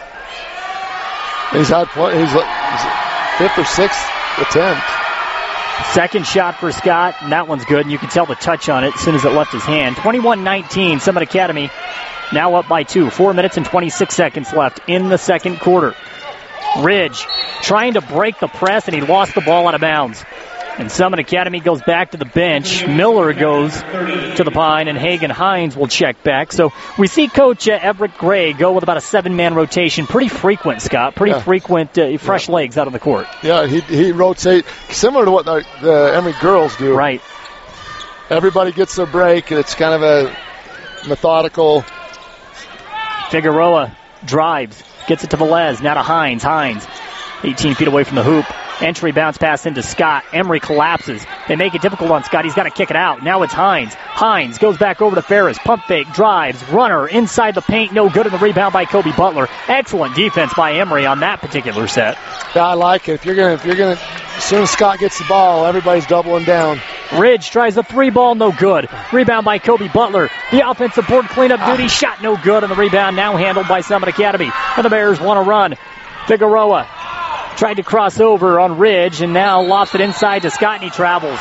He's had he's, he's fifth or sixth attempt. Second shot for Scott, and that one's good, and you can tell the touch on it as soon as it left his hand. twenty-one nineteen, Summit Academy now up by two. Four minutes and twenty-six seconds left in the second quarter. Ridge trying to break the press, and he lost the ball out of bounds. And Summit Academy goes back to the bench. Miller goes to the pine, and Hagen Hines will check back. So we see Coach uh, Everett Gray go with about a seven-man rotation. Pretty frequent, Scott. Pretty yeah. frequent, uh, fresh yeah. legs out on the court. Yeah, he he rotates, similar to what the, the Emory girls do. Right. Everybody gets their break, and it's kind of a methodical. Figueroa drives, gets it to Velez, now to Hines. Hines, eighteen feet away from the hoop. Entry bounce pass into Scott. Emory collapses. They make it difficult on Scott. He's got to kick it out. Now it's Hines. Hines goes back over to Ferris. Pump fake, drives, runner inside the paint. No good in the rebound by Kobe Butler. Excellent defense by Emory on that particular set. Yeah, I like it. If you're gonna, if you're gonna, as soon as Scott gets the ball, everybody's doubling down. Ridge tries the three ball, no good. Rebound by Kobe Butler. The offensive board cleanup duty, shot no good on the rebound. Now handled by Summit Academy. And the Bears want to run. Figueroa tried to cross over on Ridge, and now lofts it inside to Scott, and he travels.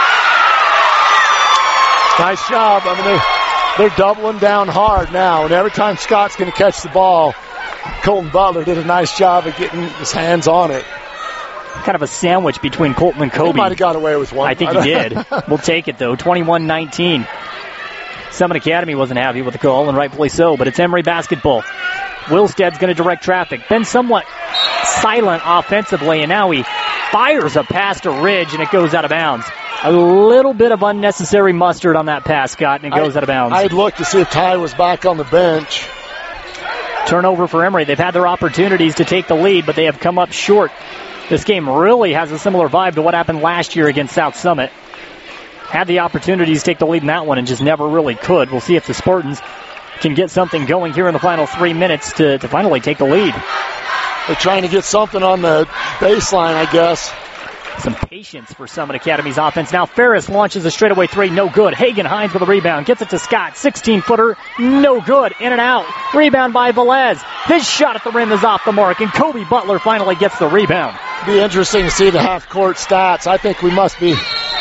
Nice job. I mean, they're, they're doubling down hard now, and every time Scott's going to catch the ball, Colton Butler did a nice job of getting his hands on it. Kind of a sandwich between Colton and Kobe. He might have got away with one. I think he did. We'll take it, though. twenty-one nineteen. Summit Academy wasn't happy with the call, and rightfully so, but it's Emory basketball. Wilstead's going to direct traffic. Been somewhat silent offensively, and now he fires a pass to Ridge, and it goes out of bounds. A little bit of unnecessary mustard on that pass, Scott, and it goes I, out of bounds. I'd look to see if Ty was back on the bench. Turnover for Emory. They've had their opportunities to take the lead, but they have come up short. This game really has a similar vibe to what happened last year against South Summit. Had the opportunities to take the lead in that one and just never really could. We'll see if the Spartans can get something going here in the final three minutes to, to finally take the lead. They're trying to get something on the baseline, I guess. Some patience for Summit Academy's offense. Now Ferris launches a straightaway three, no good. Hagen Hines with a rebound, gets it to Scott. sixteen-footer, no good. In and out. Rebound by Velez. His shot at the rim is off the mark, and Kobe Butler finally gets the rebound. Be interesting to see the half-court stats. I think we must be...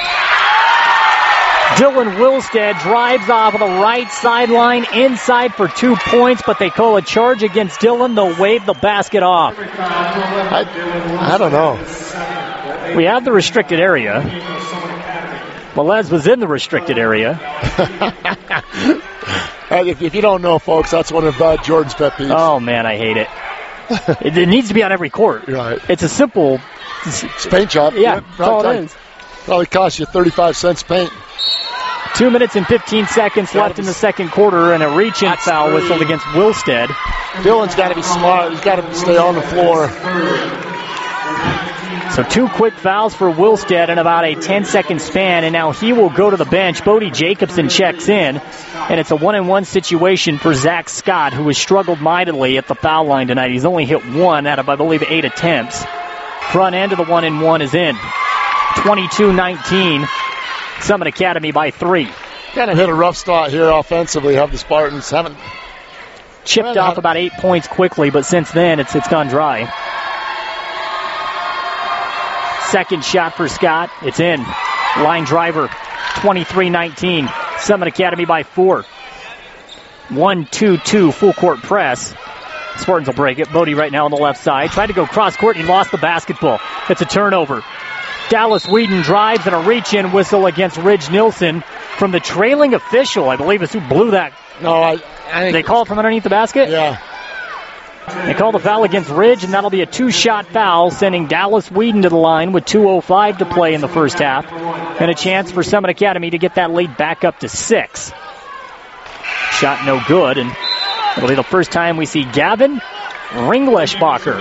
Dylan Wilstead drives off of the right sideline inside for two points, but they call a charge against Dylan. They'll wave the basket off. I, I don't know. We have the restricted area. Velez was in the restricted area. if, if you don't know, folks, that's one of uh, Jordan's pet peeves. Oh, man, I hate it. it. It needs to be on every court. Right. It's a simple... It's paint job. Yeah, yeah, that's all it is. Probably cost you thirty-five cents paint. Two minutes and fifteen seconds that left in the second quarter, and a reach-in foul three. whistled against Wilstead. Dylan's got to be smart. He's got to stay on the floor. So two quick fouls for Wilstead in about a ten-second span, and now he will go to the bench. Bodie Jacobson checks in, and it's a one-and-one situation for Zach Scott, who has struggled mightily at the foul line tonight. He's only hit one out of, I believe, eight attempts. Front end of the one-and-one is in. twenty-two nineteen, Summit Academy by three. Kind of hit a rough start here offensively. Have the Spartans haven't chipped off about eight points quickly, but since then it's it's gone dry. Second shot for Scott. It's in. Line driver, twenty-three nineteen. Summit Academy by four. one two two full court press. Spartans will break it. Bodie right now on the left side. Tried to go cross court and he lost the basketball. It's a turnover. Dallas Whedon drives and a reach-in whistle against Ridge Nilsson from the trailing official, I believe is who blew that. No, I, I They call it from underneath the basket? Yeah. They call the foul against Ridge, and that'll be a two-shot foul, sending Dallas Whedon to the line with two oh five to play in the first half, and a chance for Summit Academy to get that lead back up to six. Shot no good, and it'll be the first time we see Gavin Ringleshbacher.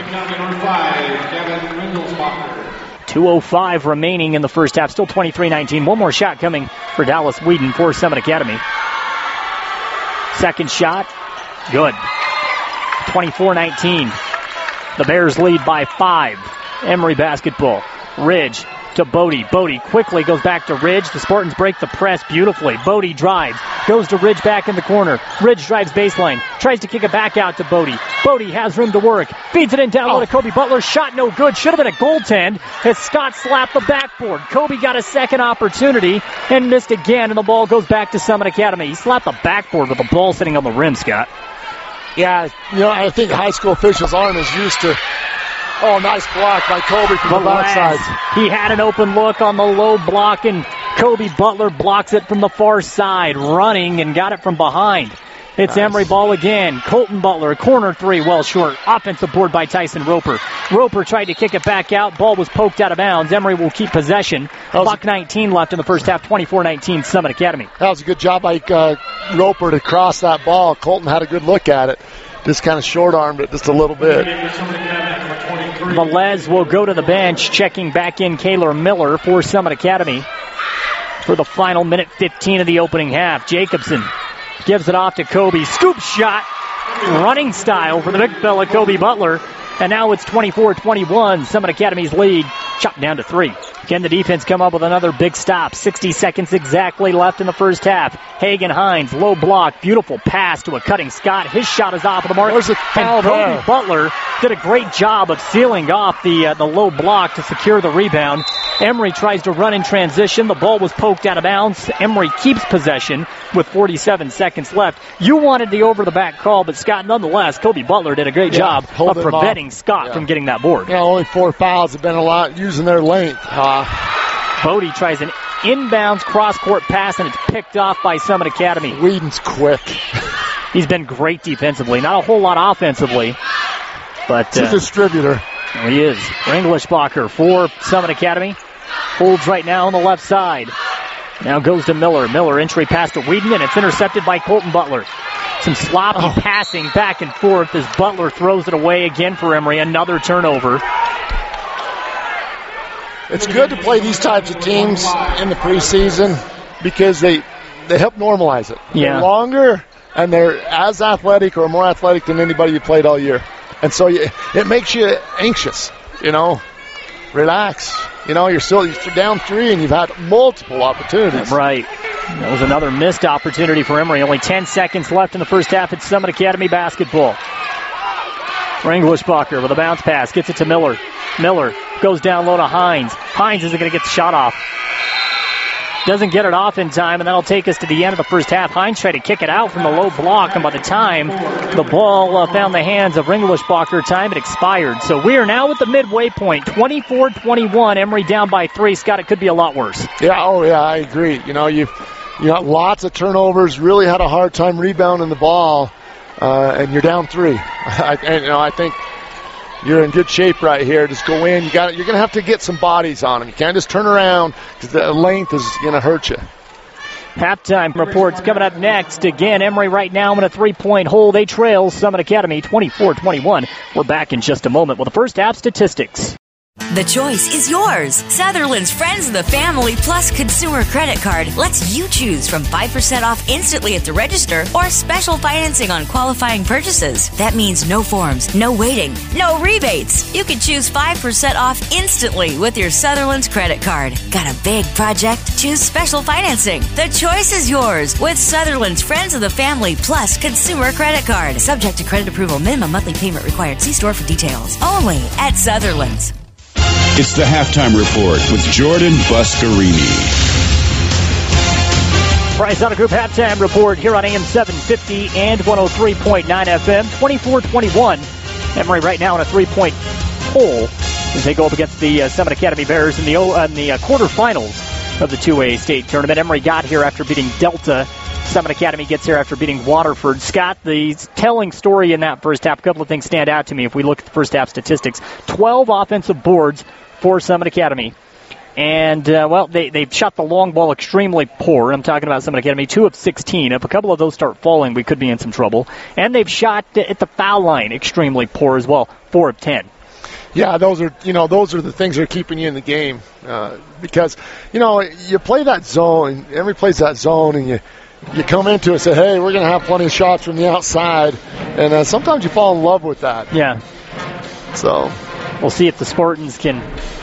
two oh five remaining in the first half, still twenty-three nineteen. One more shot coming for Dallas Whedon for Summit Academy. Second shot, good. twenty-four nineteen. The Bears lead by five. Emory basketball. Ridge to Bodie. Bodie quickly goes back to Ridge. The Spartans break the press beautifully. Bodie drives. Goes to Ridge back in the corner. Ridge drives baseline. Tries to kick it back out to Bodie. Bodie has room to work. Feeds it in down low oh. to Kobe Butler. Shot no good. Should have been a goaltend as Scott slapped the backboard. Kobe got a second opportunity and missed again, and the ball goes back to Summit Academy. He slapped the backboard with the ball sitting on the rim, Scott. Yeah, you know, I think high school officials aren't as used to. Oh, nice block by Kobe from the, the backside. He had an open look on the low block, and Kobe Butler blocks it from the far side, running and got it from behind. It's nice. Emory ball again. Colton Butler, corner three, well short. Offensive board by Tyson Roper. Roper tried to kick it back out. Ball was poked out of bounds. Emory will keep possession. Buck nineteen left in the first half, twenty-four nineteen, Summit Academy. That was a good job by uh, Roper to cross that ball. Colton had a good look at it. Just kind of short-armed it just a little bit. Velez will go to the bench, checking back in Kaylor Miller for Summit Academy for the final minute fifteen of the opening half. Jacobson gives it off to Kobe. Scoop shot, running style for the big fella, Kobe Butler. And now it's twenty-four twenty-one. Summit Academy's lead chopped down to three. Can the defense come up with another big stop? sixty seconds exactly left in the first half. Hagen Hines, low block, beautiful pass to a cutting Scott. His shot is off of the mark. There's a foul and Kobe there. Butler did a great job of sealing off the uh, the low block to secure the rebound. Emory tries to run in transition. The ball was poked out of bounds. Emory keeps possession with forty-seven seconds left. You wanted the over-the-back call, but Scott, nonetheless, Kobe Butler did a great Yeah, job of preventing Scott yeah. from getting that board. Yeah, only four fouls have been a lot using their length. Uh, Bodie tries an inbounds cross-court pass, and it's picked off by Summit Academy. Whedon's quick. He's been great defensively. Not a whole lot offensively, but He's uh, a distributor. he is. Ringleshbacher for Summit Academy. Holds right now on the left side. Now goes to Miller. Miller entry pass to Whedon, and it's intercepted by Colton Butler. Some sloppy Oh. passing back and forth as Butler throws it away again for Emory. Another turnover. It's good to play these types of teams in the preseason because they they help normalize it. Yeah. They're longer, and they're as athletic or more athletic than anybody you played all year. And so you, it makes you anxious, you know. Relax. You know, you're still you're down three, and you've had multiple opportunities. Right. That was another missed opportunity for Emory. Only ten seconds left in the first half at Summit Academy basketball. Ringleshbacher with a bounce pass. Gets it to Miller. Miller goes down low to Hines. Hines isn't going to get the shot off. Doesn't get it off in time, and that'll take us to the end of the first half. Hines tried to kick it out from the low block, and by the time the ball uh, found the hands of Ringleshbacher, time it expired. So we are now at the midway point, twenty-four twenty-one. Emory down by three. Scott, it could be a lot worse. Yeah, oh yeah, I agree. You know, you've you got lots of turnovers, really had a hard time rebounding the ball, uh, and you're down three. I, and, you know, I think you're in good shape right here. Just go in. You got. You're going to have to get some bodies on them. You can't just turn around because the length is going to hurt you. Halftime reports coming up next. Again, Emory right now in a three-point hole. They trail Summit Academy twenty-four twenty-one. We're back in just a moment with the first half statistics. The choice is yours. Sutherland's Friends of the Family Plus Consumer Credit Card lets you choose from five percent off instantly at the register or special financing on qualifying purchases. That means no forms, no waiting, no rebates. You can choose five percent off instantly with your Sutherland's credit card. Got a big project? Choose special financing. The choice is yours with Sutherland's Friends of the Family Plus Consumer Credit Card. Subject to credit approval. Minimum monthly payment required. See store for details. Only at Sutherland's. It's the Halftime Report with Jordan Buscarini. Bryce Auto Group Halftime Report here on A M seven fifty and one oh three point nine F M. twenty-four twenty-one. Emory right now in a three-point hole as they go up against the uh, Summit Academy Bears in the, uh, in the uh, quarterfinals of the two A state tournament. Emory got here after beating Delta. Summit Academy gets here after beating Waterford. Scott, the telling story in that first half, a couple of things stand out to me if we look at the first half statistics. twelve offensive boards for Summit Academy. And, uh, well, they, they've shot the long ball extremely poor. I'm talking about Summit Academy, two of sixteen. If a couple of those start falling, we could be in some trouble. And they've shot at the foul line extremely poor as well, four of ten. Yeah, those are, you know, those are the things that are keeping you in the game. Uh, because, you know, you play that zone, Emory plays that zone, and you you come into it and say, hey, we're going to have plenty of shots from the outside. And uh, sometimes you fall in love with that. Yeah. So we'll see if the Spartans can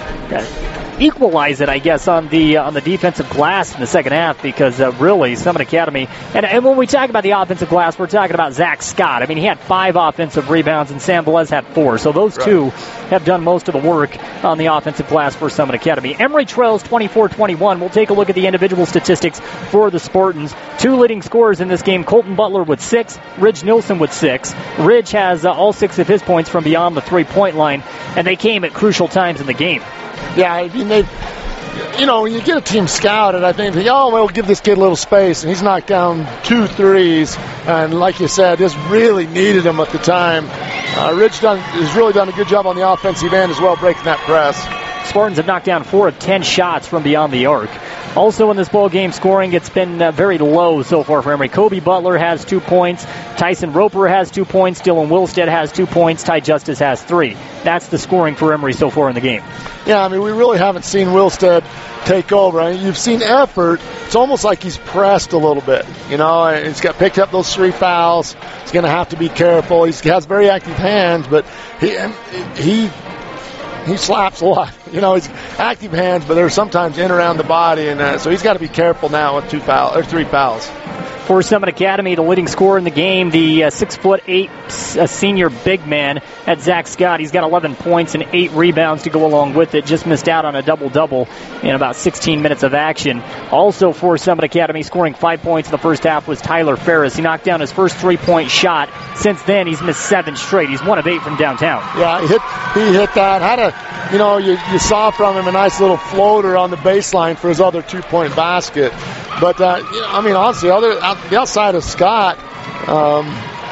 uh, equalize it, I guess, on the uh, on the defensive glass in the second half, because uh, really, Summit Academy, and, and when we talk about the offensive glass, we're talking about Zach Scott. I mean, he had five offensive rebounds, and Sam Velez had four. So those right. two have done most of the work on the offensive glass for Summit Academy. Emory trails twenty-four twenty-one. We'll take a look at the individual statistics for the Spartans. Two leading scorers in this game, Colton Butler with six, Ridge Nilsson with six. Ridge has uh, all six of his points from beyond the three-point line, and they came at crucial times in the game. Yeah, I mean, they, you know, when you get a team scouted, I think, oh, we'll give this kid a little space, and he's knocked down two threes, and like you said, just really needed him at the time. Uh, Ridge done, has really done a good job on the offensive end as well, breaking that press. Spartans have knocked down four of ten shots from beyond the arc. Also in this ball game scoring, it's been uh, very low so far for Emory. Kobe Butler has two points. Tyson Roper has two points. Dylan Wilstead has two points. Ty Justice has three. That's the scoring for Emory so far in the game. Yeah, I mean, we really haven't seen Wilstead take over. I mean, you've seen effort. It's almost like he's pressed a little bit. You know, he's got picked up those three fouls. He's going to have to be careful. He's, he has very active hands, but he he he slaps a lot. You know, he's active hands, but they're sometimes in around the body, and uh, so he's got to be careful now with two foul or three fouls. For Summit Academy, the leading scorer in the game, the uh, six foot eight uh, senior big man at Zach Scott. He's got eleven points and eight rebounds to go along with it. Just missed out on a double-double in about sixteen minutes of action. Also for Summit Academy, scoring five points in the first half was Tyler Ferris. He knocked down his first three-point shot. Since then, he's missed seven straight. He's one of eight from downtown. Yeah, he hit, he hit that. Had a, you know, you, you saw from him a nice little floater on the baseline for his other two-point basket. But, uh, you know, I mean, honestly, other the outside of Scott, um,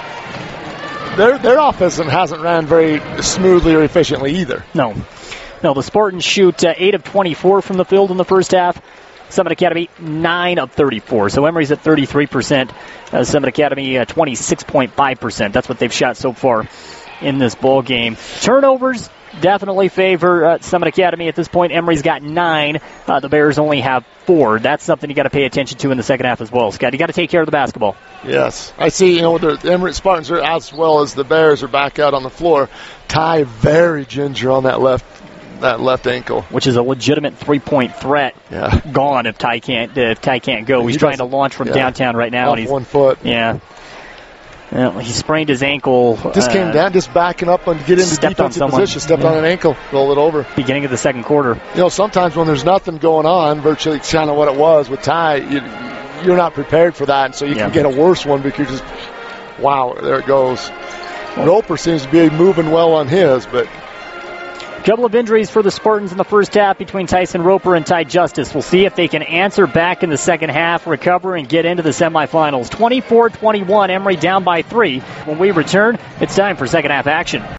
their their offense hasn't ran very smoothly or efficiently either. No. No, the Spartans shoot uh, eight of twenty-four from the field in the first half. Summit Academy, nine of thirty-four. So Emory's at thirty-three percent. Uh, Summit Academy, uh, twenty-six point five percent. That's what they've shot so far in this ball game. Turnovers definitely favor uh, Summit Academy at this point. Emory's got nine. Uh, the Bears only have four. That's something you got to pay attention to in the second half as well, Scott. You got to take care of the basketball. Yes. I see, you know, the Emory Spartans are as well as the Bears are back out on the floor. Ty very ginger on that left that left ankle, which is a legitimate three-point threat. Yeah. Gone if Ty can't uh, if Ty can't go. He's he trying to launch from yeah. downtown right now, Off and he's one foot. Yeah. Well, he sprained his ankle. Just uh, came down, just backing up and get into defensive position. Stepped yeah. on an ankle, roll it over. Beginning of the second quarter. You know, sometimes when there's nothing going on, virtually it's kind of what it was with Ty. You, you're not prepared for that, and so you yeah. can get a worse one because just, wow, there it goes. Well, Roper seems to be moving well on his, but. A couple of injuries for the Spartans in the first half between Tyson Roper and Ty Justice. We'll see if they can answer back in the second half, recover, and get into the semifinals. twenty-four twenty-one, Emory down by three. When we return, it's time for second half action.